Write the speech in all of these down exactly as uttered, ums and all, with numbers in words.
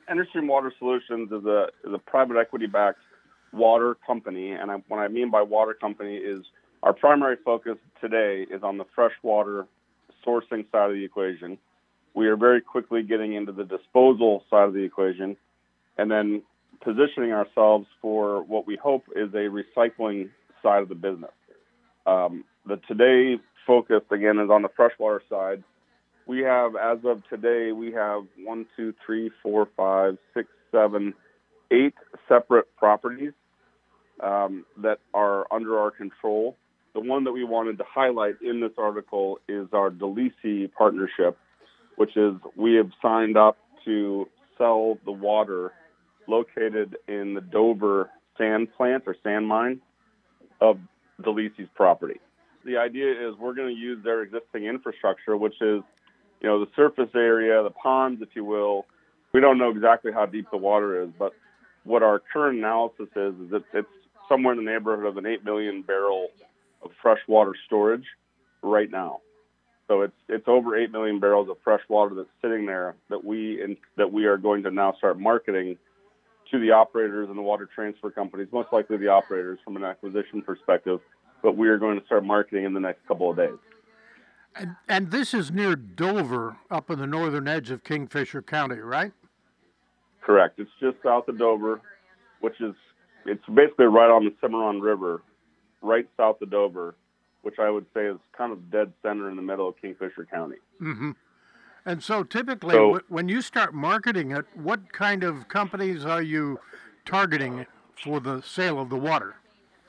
EnerStream Water Solutions is a is a private equity-backed water company, and I, what I mean by water company is our primary focus today is on the freshwater sourcing side of the equation. We are very quickly getting into the disposal side of the equation, and then positioning ourselves for what we hope is a recycling side of the business. Um, the today focus, again, is on the freshwater side. We have, as of today, we have one, two, three, four, five, six, seven, eight separate properties um, that are under our control. The one that we wanted to highlight in this article is our Delisi partnership, which is we have signed up to sell the water located in the Dover sand plant or sand mine of Delisi's property. The idea is we're going to use their existing infrastructure, which is, you know, the surface area, the ponds, if you will. We don't know exactly how deep the water is, but what our current analysis is, is that it's somewhere in the neighborhood of an eight million barrel of freshwater storage right now. So it's it's over eight million barrels of fresh water that's sitting there that we in, that we are going to now start marketing to the operators and the water transfer companies, most likely the operators from an acquisition perspective, but we are going to start marketing in the next couple of days. And, and this is near Dover, up in the northern edge of Kingfisher County, right? Correct. It's just south of Dover, which is, it's basically right on the Cimarron River, right south of Dover, which I would say is kind of dead center in the middle of Kingfisher County. Mm-hmm. And so typically, so, w- when you start marketing it, what kind of companies are you targeting for the sale of the water?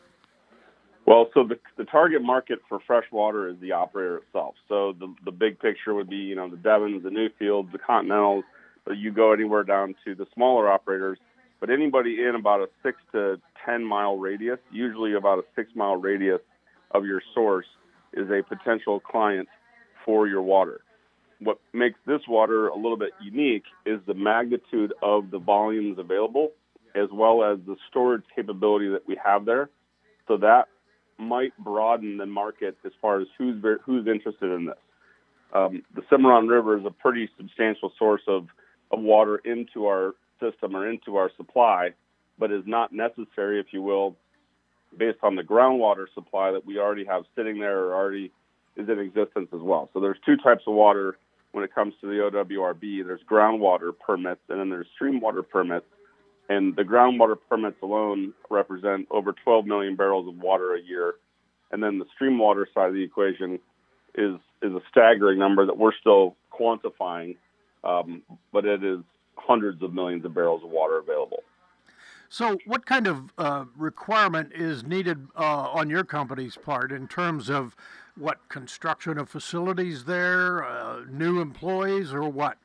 Well, so the, the target market for fresh water is the operator itself. So the the big picture would be, you know, the Devons, the Newfields, the Continentals, but you go anywhere down to the smaller operators. But anybody in about a six to ten mile radius, usually about a six mile radius of your source, is a potential client for your water. What makes this water a little bit unique is the magnitude of the volumes available, as well as the storage capability that we have there. So that might broaden the market as far as who's who's interested in this. Um, the Cimarron River is a pretty substantial source of, of water into our system or into our supply, but is not necessary, if you will, based on the groundwater supply that we already have sitting there or already is in existence as well. So there's two types of water when it comes to the O W R B. There's groundwater permits, and then there's stream water permits. And the groundwater permits alone represent over twelve million barrels of water a year. And then the stream water side of the equation is is a staggering number that we're still quantifying, um, but it is hundreds of millions of barrels of water available. So what kind of uh, requirement is needed uh, on your company's part in terms of what, construction of facilities there, uh, new employees, or what?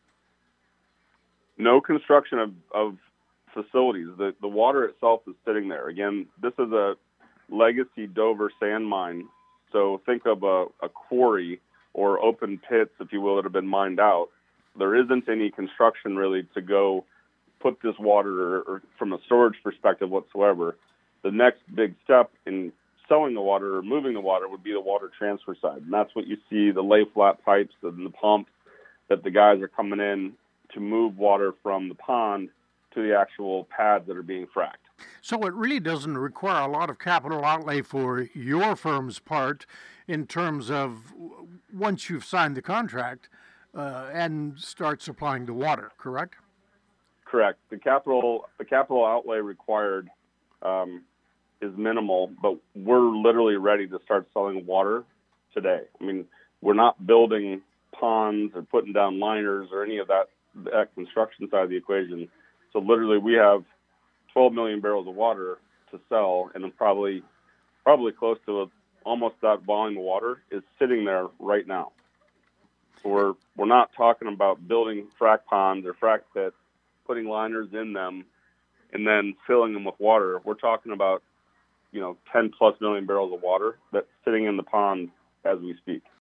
No construction of, of facilities. The, the water itself is sitting there. Again, this is a legacy Dover sand mine. So think of a, a quarry or open pits, if you will, that have been mined out. There isn't any construction really to go put this water or, or from a storage perspective whatsoever. The next big step in selling the water or moving the water would be the water transfer side. And that's what you see, the lay flat pipes and the pumps that the guys are coming in to move water from the pond to the actual pads that are being fracked. So it really doesn't require a lot of capital outlay for your firm's part in terms of once you've signed the contract uh, and start supplying the water, correct? Correct. The capital the capital outlay required um, is minimal, but we're literally ready to start selling water today. I mean, we're not building ponds or putting down liners or any of that, that construction side of the equation. So literally we have twelve million barrels of water to sell, and then probably probably close to a, almost that volume of water is sitting there right now. So we're we're not talking about building frac ponds or frac pits, putting liners in them, and then filling them with water. We're talking about, you know, ten plus million barrels of water that's sitting in the pond as we speak.